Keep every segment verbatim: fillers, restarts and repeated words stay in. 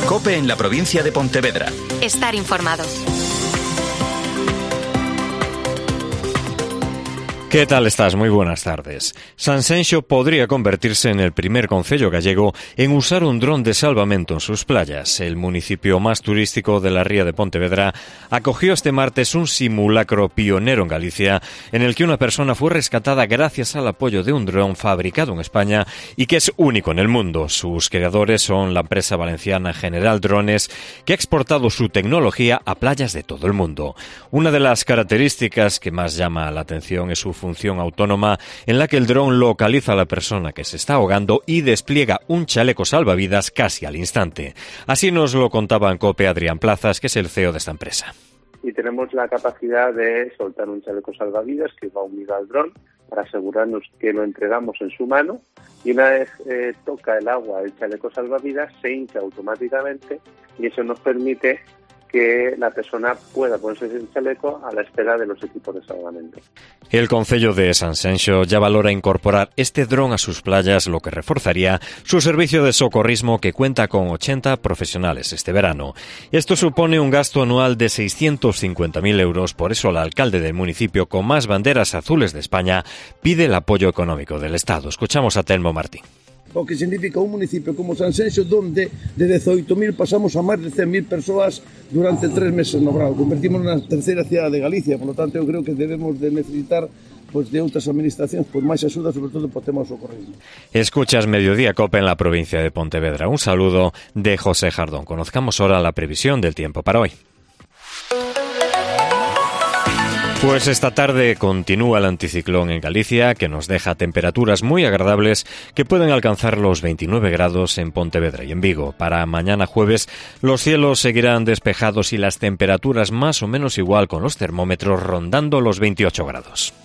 COPE en la provincia de Pontevedra. Estar informado. ¿Qué tal estás? Muy buenas tardes. Sanxenxo podría convertirse en el primer concello gallego en usar un dron de salvamento en sus playas. El municipio más turístico de la ría de Pontevedra acogió este martes un simulacro pionero en Galicia, en el que una persona fue rescatada gracias al apoyo de un dron fabricado en España y que es único en el mundo. Sus creadores son la empresa valenciana General Drones, que ha exportado su tecnología a playas de todo el mundo. Una de las características que más llama la atención es su función autónoma, en la que el dron localiza a la persona que se está ahogando y despliega un chaleco salvavidas casi al instante. Así nos lo contaba en COPE Adrián Plazas, que es el C E O de esta empresa. Y tenemos la capacidad de soltar un chaleco salvavidas que va unido al dron para asegurarnos que lo entregamos en su mano, y una vez eh, toca el agua el chaleco salvavidas se hincha automáticamente, y eso nos permite que la persona pueda ponerse el chaleco a la espera de los equipos de salvamento. El concello de Sanxenxo ya valora incorporar este dron a sus playas, lo que reforzaría su servicio de socorrismo, que cuenta con ochenta profesionales este verano. Esto supone un gasto anual de seiscientos cincuenta mil euros, por eso el alcalde del municipio, con más banderas azules de España, pide el apoyo económico del Estado. Escuchamos a Telmo Martín. O que significa un municipio como Sanxenxo, donde de dezoito mil pasamos a máis de cen mil persoas durante tres meses no verano. Convertimos na terceira cidade de Galicia, por lo tanto eu creo que debemos de necesitar pues, de outras administracións por máis axuda, sobre todo por tema do socorrismo. Escuchas Mediodía COPE en la provincia de Pontevedra. Un saludo de José Jardón. Conozcamos ahora la previsión del tiempo para hoy. Pues esta tarde continúa el anticiclón en Galicia, que nos deja temperaturas muy agradables que pueden alcanzar los veintinueve grados en Pontevedra y en Vigo. Para mañana jueves los cielos seguirán despejados y las temperaturas más o menos igual, con los termómetros rondando los veintiocho grados.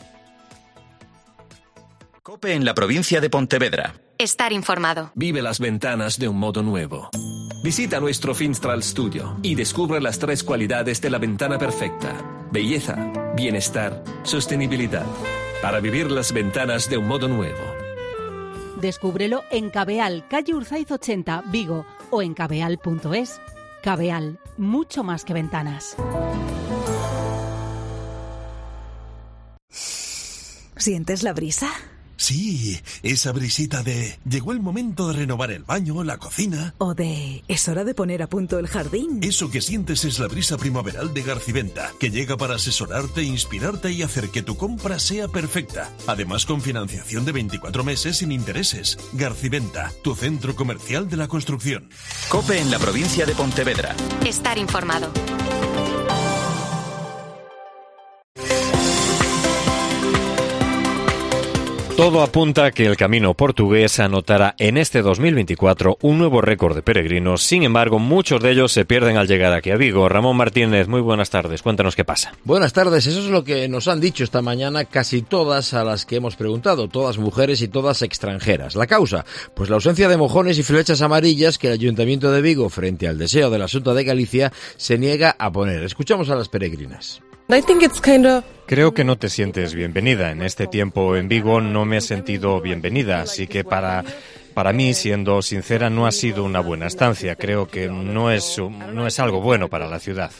COPE en la provincia de Pontevedra. Estar informado. Vive las ventanas de un modo nuevo. Visita nuestro Finstral Studio y descubre las tres cualidades de la ventana perfecta: belleza, bienestar, sostenibilidad. Para vivir las ventanas de un modo nuevo. Descúbrelo en Cabeal, calle Urzaiz ochenta, Vigo, o en cabeal punto es. Cabeal, mucho más que ventanas. ¿Sientes la brisa? Sí, esa brisita de llegó el momento de renovar el baño, la cocina. O de es hora de poner a punto el jardín. Eso que sientes es la brisa primaveral de Garciventa, que llega para asesorarte, inspirarte y hacer que tu compra sea perfecta. Además, con financiación de veinticuatro meses sin intereses. Garciventa, tu centro comercial de la construcción. COPE en la provincia de Pontevedra. Estar informado. Todo apunta a que el Camino Portugués anotará en este dos mil veinticuatro un nuevo récord de peregrinos. Sin embargo, muchos de ellos se pierden al llegar aquí a Vigo. Ramón Martínez, muy buenas tardes. Cuéntanos qué pasa. Buenas tardes. Eso es lo que nos han dicho esta mañana casi todas a las que hemos preguntado, todas mujeres y todas extranjeras. ¿La causa? Pues la ausencia de mojones y flechas amarillas que el Ayuntamiento de Vigo, frente al deseo de la Xunta de Galicia, se niega a poner. Escuchamos a las peregrinas. Creo que no te sientes bienvenida. En este tiempo en Vigo no me he sentido bienvenida, así que para, para mí, siendo sincera, no ha sido una buena estancia. Creo que no es, no es algo bueno para la ciudad.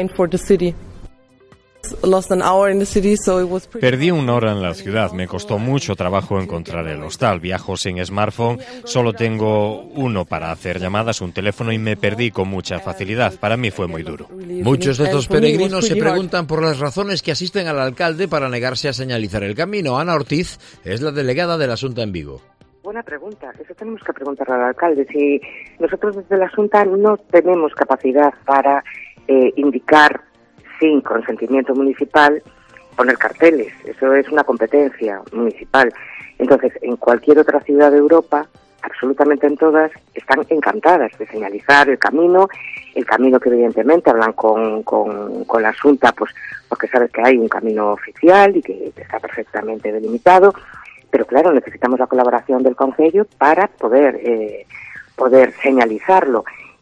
Perdí una hora en la ciudad, me costó mucho trabajo encontrar el hostal. Viajo sin smartphone, solo tengo uno para hacer llamadas, un teléfono, y me perdí con mucha facilidad. Para mí fue muy duro. Muchos de estos peregrinos se preguntan por las razones que asisten al alcalde para negarse a señalizar el camino. Ana Ortiz es la delegada de la Xunta en Vigo. Buena pregunta, eso tenemos que preguntarle al alcalde. Si nosotros desde la Xunta no tenemos capacidad para eh, indicar sin consentimiento municipal, poner carteles, eso es una competencia municipal. Entonces, en cualquier otra ciudad de Europa, absolutamente en todas, están encantadas de señalizar el camino, el camino que evidentemente hablan con, con, con la Xunta, pues porque sabes que hay un camino oficial y que está perfectamente delimitado, pero claro, necesitamos la colaboración del concello para poder, eh, poder señalizarlo.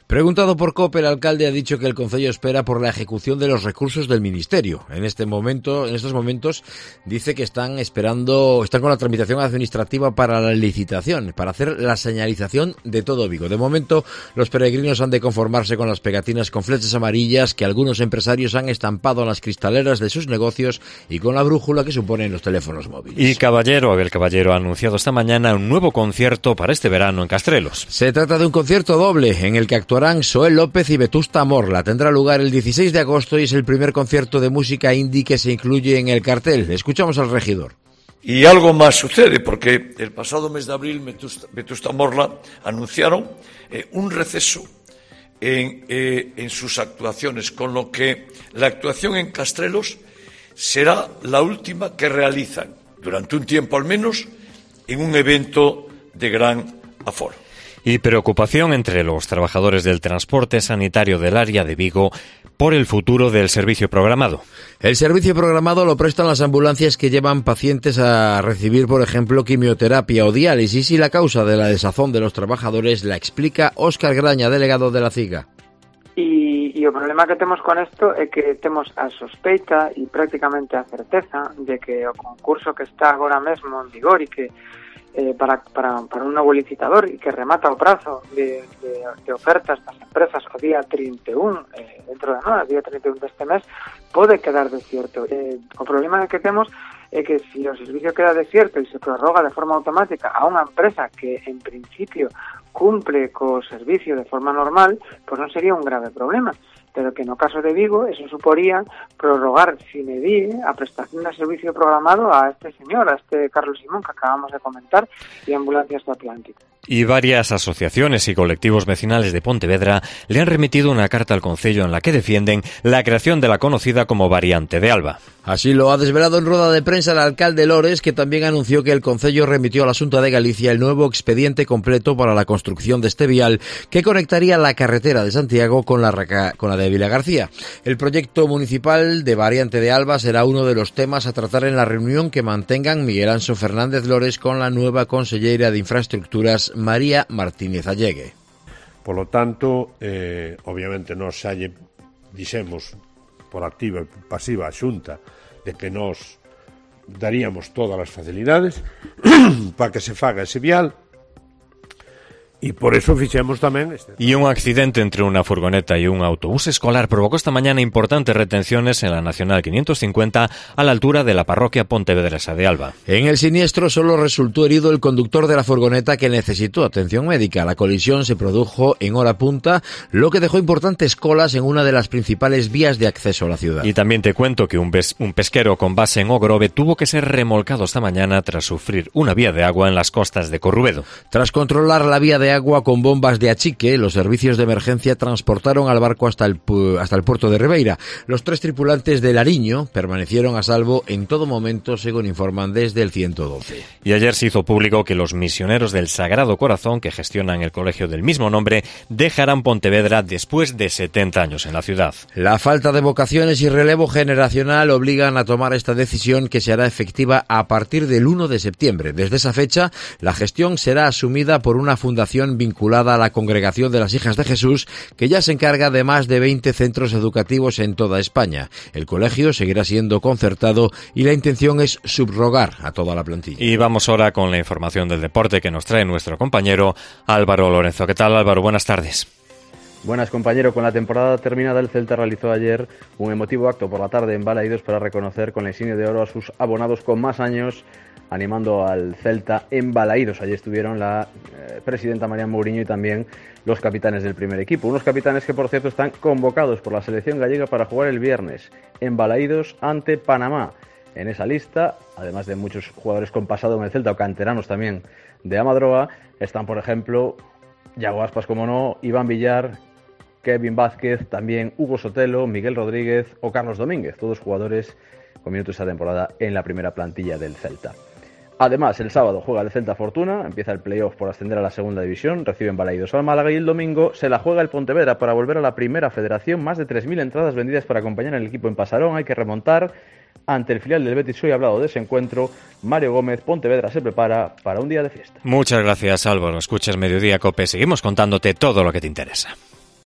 Preguntado por COPE, el alcalde ha dicho que el concello espera por la ejecución de los recursos del ministerio. En este momento, en estos momentos, dice que están esperando, están con la tramitación administrativa para la licitación, para hacer la señalización de todo Vigo. De momento, los peregrinos han de conformarse con las pegatinas con flechas amarillas que algunos empresarios han estampado en las cristaleras de sus negocios y con la brújula que suponen los teléfonos móviles. Y Caballero, Abel Caballero ha anunciado esta mañana un nuevo concierto para este verano en Castrelos. Se trata de un concierto doble en el que actuarán Soel López y Vetusta Morla. Tendrá lugar el dieciséis de agosto y es el primer concierto de música indie que se incluye en el cartel. Escuchamos al regidor. Y algo más sucede, porque el pasado mes de abril Vetusta, Vetusta Morla anunciaron eh, un receso en, eh, en sus actuaciones, con lo que la actuación en Castrelos será la última que realizan, durante un tiempo al menos, en un evento de gran aforo. Y preocupación entre los trabajadores del transporte sanitario del área de Vigo por el futuro del servicio programado. El servicio programado lo prestan las ambulancias que llevan pacientes a recibir, por ejemplo, quimioterapia o diálisis, y la causa de la desazón de los trabajadores la explica Óscar Graña, delegado de la CIGA. E, e o problema que temos con isto é que temos a sospeita e prácticamente a certeza de que o concurso que está agora mesmo en vigor e que Eh, para, para, para un novo licitador e que remata o prazo de, de, de ofertas das empresas o día trinta e un, eh, dentro de nada, día trinta e un deste mes, pode quedar desierto. Eh, o problema que temos é que se o servicio queda desierto e se prorroga de forma automática a unha empresa que en principio cumple co servicio de forma normal, pois non sería un grave problema. Pero que no caso de Vigo eso suporía prorrogar sine die a prestación de servicio programado a este señor, a este Carlos Simón que acabamos de comentar, de Ambulancias do Atlántico. Y varias asociaciones y colectivos vecinales de Pontevedra le han remitido una carta al concello en la que defienden la creación de la conocida como variante de Alba. Así lo ha desvelado en rueda de prensa el alcalde Lores, que también anunció que el concello remitió a la Xunta de Galicia el nuevo expediente completo para la construcción de este vial que conectaría la carretera de Santiago con la, con la de Vilagarcía. El proyecto municipal de variante de Alba será uno de los temas a tratar en la reunión que mantengan Miguel Anxo Fernández Lores con la nueva conselleira de Infraestructuras, María Martínez Allegue. Por lo tanto, eh, obviamente nos xa lle dixemos por activa e pasiva a Xunta de que nos daríamos todas as facilidades para que se faga ese vial. Y por eso fichemos tamén este. Y un accidente entre una furgoneta y un autobús escolar provocó esta mañana importantes retenciones en la Nacional quinientos cincuenta a la altura de la parroquia pontevedresa de Alba. En el siniestro solo resultó herido el conductor de la furgoneta, que necesitó atención médica. La colisión se produjo en hora punta, lo que dejó importantes colas en una de las principales vías de acceso a la ciudad. Y también te cuento que un, pes- un pesquero con base en Ogrove tuvo que ser remolcado esta mañana tras sufrir una vía de agua en las costas de Corrubedo. Tras controlar la vía de agua con bombas de achique, los servicios de emergencia transportaron al barco hasta el, hasta el puerto de Ribeira. Los tres tripulantes del Ariño permanecieron a salvo en todo momento, según informan desde el ciento doce. Y ayer se hizo público que los misioneros del Sagrado Corazón, que gestionan el colegio del mismo nombre, dejarán Pontevedra después de setenta años en la ciudad. La falta de vocaciones y relevo generacional obligan a tomar esta decisión, que se hará efectiva a partir del uno de septiembre. Desde esa fecha, la gestión será asumida por una fundación vinculada a la Congregación de las Hijas de Jesús, que ya se encarga de más de veinte centros educativos en toda España. El colegio seguirá siendo concertado y la intención es subrogar a toda la plantilla. Y vamos ahora con la información del deporte que nos trae nuestro compañero Álvaro Lorenzo. ¿Qué tal, Álvaro? Buenas tardes. Buenas, compañero. Con la temporada terminada, el Celta realizó ayer un emotivo acto por la tarde en Balaídos para reconocer con la insignia de oro a sus abonados con más años, animando al Celta en Balaídos. Allí estuvieron la eh, presidenta María Mourinho y también los capitanes del primer equipo. Unos capitanes que, por cierto, están convocados por la selección gallega para jugar el viernes en Balaídos ante Panamá. En esa lista, además de muchos jugadores con pasado en el Celta o canteranos también de Amadroa, están, por ejemplo, Yago Aspas, como no, Iván Villar, Kevin Vázquez, también Hugo Sotelo, Miguel Rodríguez o Carlos Domínguez, todos jugadores con minutos esta temporada en la primera plantilla del Celta. Además, el sábado juega el Celta Fortuna, empieza el playoff por ascender a la segunda división, reciben Balaídos al Málaga, y el domingo se la juega el Pontevedra para volver a la primera federación. Más de tres mil entradas vendidas para acompañar al equipo en Pasarón. Hay que remontar ante el filial del Betis. Hoy ha hablado de ese encuentro Mario Gómez. Pontevedra se prepara para un día de fiesta. Muchas gracias, Álvaro. Escuchas Mediodía COPE. Seguimos contándote todo lo que te interesa.